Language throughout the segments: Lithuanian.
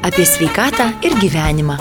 apie sveikatą ir gyvenimą.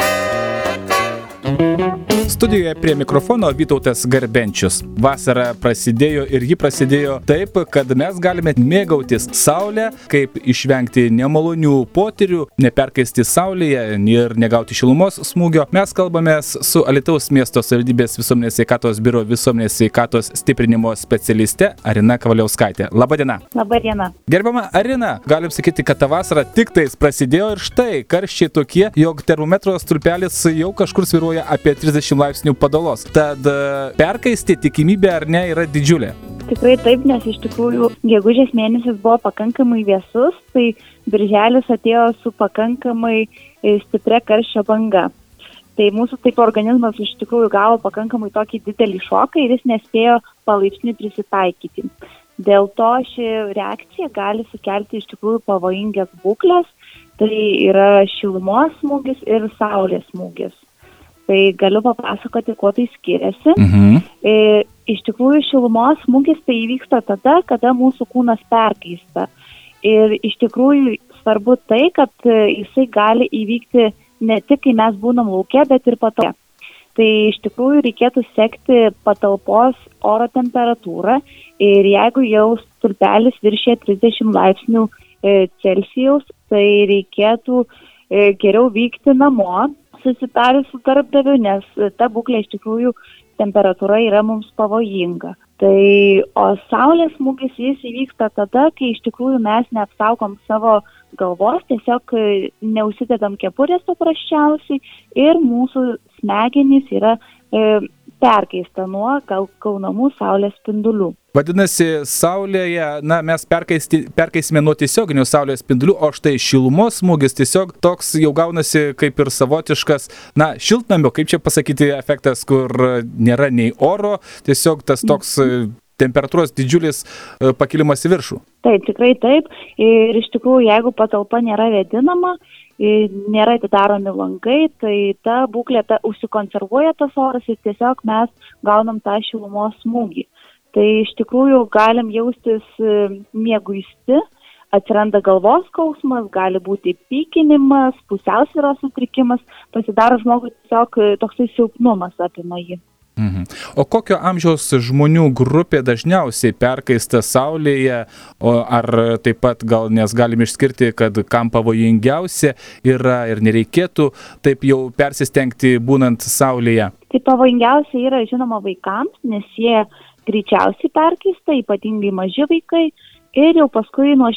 Studijoje prie mikrofono Vytautas Garbenčius. Vasara prasidėjo ir ji prasidėjo taip, kad mes galime mėgautis saulę, kaip išvengti nemalonių potyrių, neperkaisti saulėje ir negauti šilumos smūgio. Mes kalbamės su Alytaus miesto savivaldybės visuomenės sveikatos biuro visuomenės sveikatos stiprinimo specialiste Arina Kavaliauskaitė. Labadiena. Labadiena. Gerbiama Arina, galim sakyti, kad ta vasara tik tais prasidėjo ir štai karščiai tokie, jog termometro stulpelis jau kažkur svyruoja apie 30 laipsnių padalos. Tad perkaisti tikimybė ar ne yra didžiulė? Tikrai taip, nes iš tikrųjų gegužės mėnesis buvo pakankamai vėsus, tai birželis atėjo su pakankamai stipria karščio banga. Tai mūsų taip organizmas iš tikrųjų gavo pakankamai tokį didelį šoką ir jis nespėjo palaipsniui prisitaikyti. Dėl to ši reakcija gali sukelti iš tikrųjų pavojingas būkles, tai yra šilumos smūgis ir saulės smūgis. Tai galiu papasakoti, kuo tai skiriasi. Iš tikrųjų, šilumos smūgis tai įvyksta tada, kada mūsų kūnas perkaista. Ir iš tikrųjų svarbu tai, kad jisai gali įvykti ne tik, kai mes būnam lauke, bet ir patalpoje. Tai iš tikrųjų reikėtų sekti patalpos oro temperatūrą ir jeigu jau stulpelis viršė 30 laipsnių Celsijaus, tai reikėtų geriau vykti namo, susitarus su darbdaviu, nes ta būklė iš tikrųjų temperatūra yra mums pavojinga. Tai, o saulės smūgis jis įvyksta tada, kai iš tikrųjų mes neapsaugom savo galvos, tiesiog neužsidedam kepurės paprasčiausiai ir mūsų smegenys yra perkaista nuo gaunamų saulės spindulių. Vadinasi, saulėje, mes perkaisime nuo tiesioginių saulės spindulių, o štai šilumos smūgis tiesiog toks jau gaunasi kaip ir savotiškas, šiltnamio, kaip čia pasakyti, efektas, kur nėra nei oro, tiesiog tas toks temperatūros didžiulis pakilimas į viršų. Taip, tikrai taip. Ir iš tikrųjų, jeigu patalpa nėra vėdinama, nėra atidaromi langai, tai ta būklė užsikonservuoja tas oras ir tiesiog mes gaunam tą šilumos smūgį. Tai iš tikrųjų galim jaustis mieguisti, atsiranda galvos skausmas, gali būti pykinimas, pusiausvyros sutrikimas, pasidaro žmogui tiesiog toksai silpnumas apima jį. O kokio amžiaus žmonių grupė dažniausiai perkaista saulėje, ar taip pat gal nes galim išskirti, kad kam pavojingiausia yra ir nereikėtų taip jau persistengti būnant saulėje? Tai pavojingiausia yra žinoma vaikams, nes jie greičiausiai perkaista, ypatingai maži vaikai, ir jau paskui nuo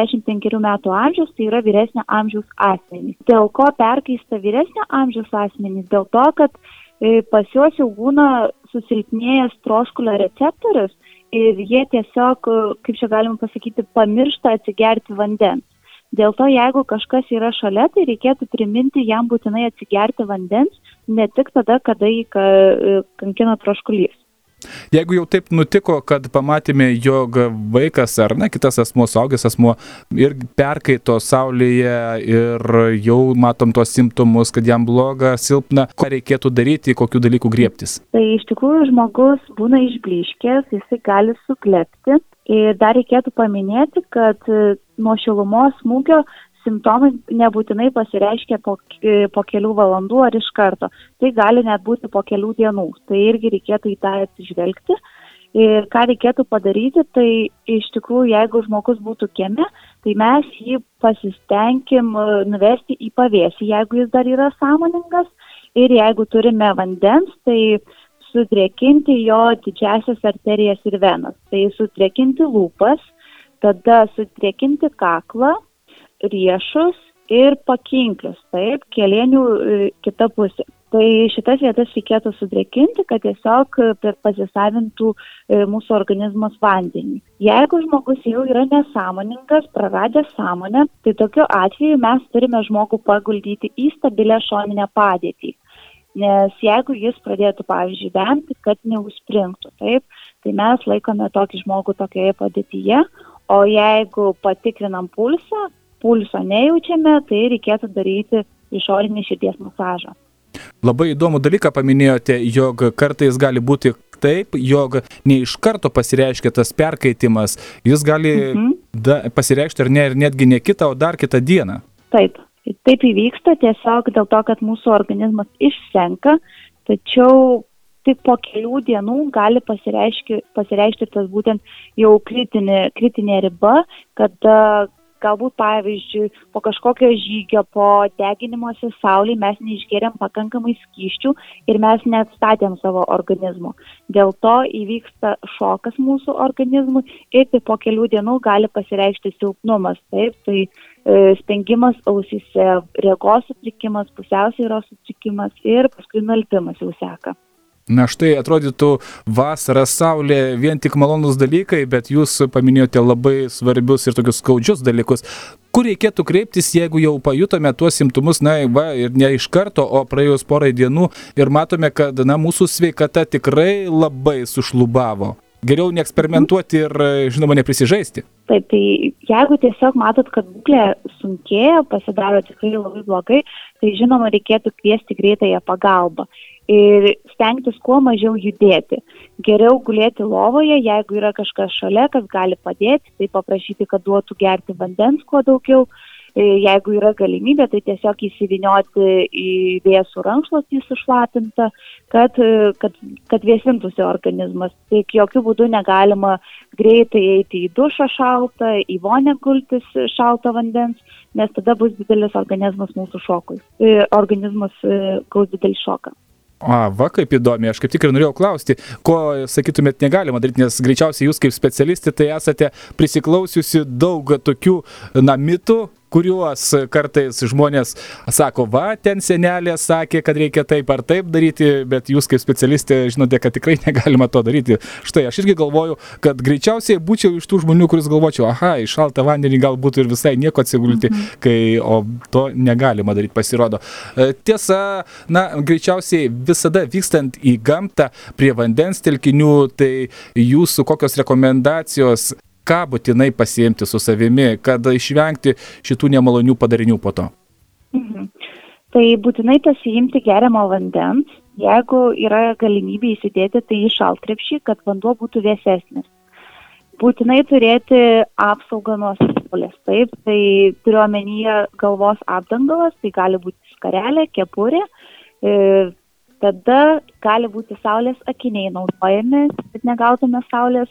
65 metų amžiaus, tai yra vyresnio amžiaus asmenys. Dėl ko perkaista vyresnio amžiaus asmenys? Dėl to, kad pas juos jau būna susilpnėjęs troškulio receptorius ir jie tiesiog, kaip čia galima pasakyti, pamiršta atsigerti vandens. Dėl to, jeigu kažkas yra šalia, tai reikėtų priminti jam būtinai atsigerti vandens, ne tik tada, kada jį kankina troškulys. Jeigu jau taip nutiko, kad pamatėme, jog vaikas ar kitas asmuo, suaugęs asmuo ir perkaito saulėje ir jau matom tos simptomus, kad jam bloga, silpna, ką reikėtų daryti, kokių dalykų griebtis? Tai iš tikrųjų žmogus būna išblyškęs, jisai gali suklepti ir dar reikėtų paminėti, kad nuo šilumos smūgio simptomai nebūtinai pasireiškia po kelių valandų ar iš karto. Tai gali net būti po kelių dienų. Tai irgi reikėtų į tą atsižvelgti. Ir ką reikėtų padaryti, tai iš tikrųjų, jeigu žmogus būtų kieme, tai mes jį pasistengim nuvesti į pavėsį, jeigu jis dar yra sąmoningas. Ir jeigu turime vandens, tai sudrėkinti jo didžiąsias arterijas ir venas. Tai sudrėkinti lūpas, tada sudrėkinti kaklą, riešus ir pakinklius, taip, kelienių kita pusė. Tai šitas vietas reikėtų sudrėkinti, kad tiesiog pasisavintų mūsų organizmas vandenį. Jeigu žmogus jau yra nesąmoningas, praradęs sąmonę, tai tokiu atveju mes turime žmogų paguldyti į stabilę šoninę padėtį. Nes jeigu jis pradėtų, pavyzdžiui, vemti, kad neužspringtų, taip, tai mes laikome tokį žmogų tokioje padėtyje, o jeigu patikrinam pulsą nejaučiame, tai reikėtų daryti išorinį širdies masažą. Labai įdomų dalyką paminėjote, jog kartais gali būti taip, jog ne iš karto pasireiškia tas perkaitimas, jis gali pasireikšti ar ne, ir netgi ne kitą, o dar kitą dieną. Taip, Taip įvyksta tiesiog dėl to, kad mūsų organizmas išsenka, tačiau tik po kelių dienų gali pasireikšti tas būtent jau kritinė riba, kada galbūt, pavyzdžiui, po kažkokio žygio, po deginimosi saulėje mes neišgėrėm pakankamai skysčių ir mes neatstatėm savo organizmo. Dėl to įvyksta šokas mūsų organizmui ir tik po kelių dienų gali pasireikšti silpnumas. Taip, tai spengimas ausyse, regos sutrikimas, pusiausvyros sutrikimas ir paskui nualpimas jau seka. Na štai atrodytų vasara, saulė, vien tik malonus dalykai, bet jūs paminėjote labai svarbius ir tokius skaudžius dalykus. Kur reikėtų kreiptis, jeigu jau pajutome tuos simptomus, ir ne iš karto, o praėjus porai dienų ir matome, kad mūsų sveikata tikrai labai sušlubavo. Geriau neeksperimentuoti ir, žinoma, neprisižaisti. Taip, tai jeigu tiesiog matot, kad būklė sunkėja, pasidaro tikrai labai blogai, tai žinoma reikėtų kviesti greitąją pagalbą ir stengtis kuo mažiau judėti. Geriau gulėti lovoje, jeigu yra kažkas šalia, kas gali padėti, tai paprašyti, kad duotų gerti vandens kuo daugiau. Jeigu yra galimybė, tai tiesiog įsivinioti į vėsų rankšluostį sušlapintą, kad vėsintųsi organizmas. Tik jokių būdų negalima greitai eiti į dušą šaltą, į vonią gultis šalto vandens, nes tada bus didelis organizmas mūsų šokui. Organizmas gaus didelį šoką. Va, kaip įdomi, aš kaip tik ir norėjau klausti, ko, sakytumėt, negalima daryti, nes greičiausiai jūs kaip specialistė tai esate prisiklausiusi daug tokių mitų, kuriuos kartais žmonės sako, ten senelė sakė, kad reikia taip ar taip daryti, bet jūs kaip specialistė žinote, kad tikrai negalima to daryti. Štai, aš irgi galvoju, kad greičiausiai būčiau iš tų žmonių, kuris galvočiau, į šaltą vandenį galbūt ir visai nieko atsigulti, o to negalima daryti, pasirodo. Tiesa, greičiausiai visada vykstant į gamtą prie vandens telkinių, tai jūsų kokios rekomendacijos, ką būtinai pasiimti su savimi, kad išvengti šitų nemalonių padarinių po to? Tai būtinai pasiimti geriamo vandens, jeigu yra galimybė įsidėti tai į šaltkrepšį, kad vanduo būtų vėsesnis. Būtinai turėti apsaugą nuo saulės, taip, tai turiu omenyje galvos apdangalas, tai gali būti skarelė, kepurė, tada gali būti saulės akiniai naudojami, kad negautume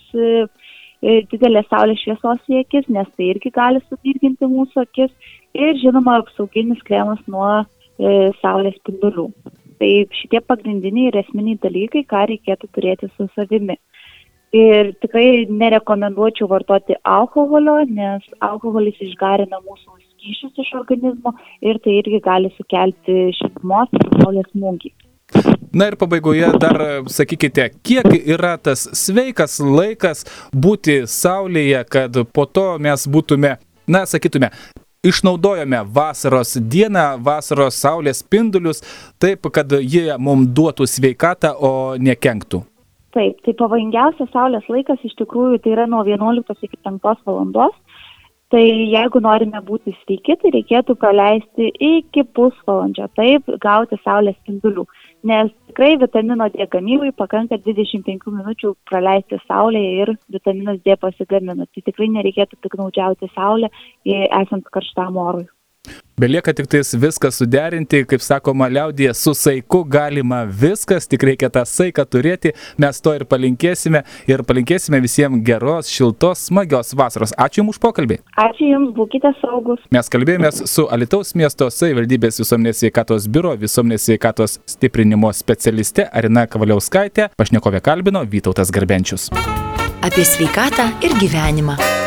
didelės saulės šviesos į akis, nes tai irgi gali sudirginti mūsų akis ir, žinoma, apsauginis kremas nuo saulės spindulių. Tai šitie pagrindiniai ir esminiai dalykai, ką reikėtų turėti su savimi. Ir tikrai nerekomenduočiau vartoti alkoholio, nes alkoholis išgarina mūsų skysčius iš organizmo ir tai irgi gali sukelti šilumos ir saulės smūgį. Na ir pabaigoje dar sakykite, kiek yra tas sveikas laikas būti saulėje, kad po to mes būtume, sakytume, išnaudojame vasaros dieną, vasaros saulės spindulius, taip, kad jie mums duotų sveikatą, o nekenktų. Taip, tai pavojingiausias saulės laikas iš tikrųjų tai yra nuo 11 iki 5 valandos. Tai jeigu norime būti sveiki, tai reikėtų praleisti iki pusvalandžio, taip, gauti saulės spindulių. Nes tikrai vitamino D gamybai pakanka 25 minučių praleisti saulėje ir vitaminas D pasigamina. Tai tikrai nereikėtų piktnaudžiauti saulę esant karštam orui. Belieka tik tais viską suderinti, kaip sakoma liaudyje, su saiku galima viskas, tik reikia tą saiką turėti, mes to ir palinkėsime visiems geros, šiltos, smagios vasaros. Ačiū Jums už pokalbį. Ačiū Jums, būkite saugus. Mes kalbėjomės su Alytaus miesto savivaldybės visuomenės sveikatos biuro visuomenės sveikatos stiprinimo specialiste Arina Kavaliauskaitė, pašnekovę kalbino Vytautas Garbenčius. Apie sveikatą ir gyvenimą.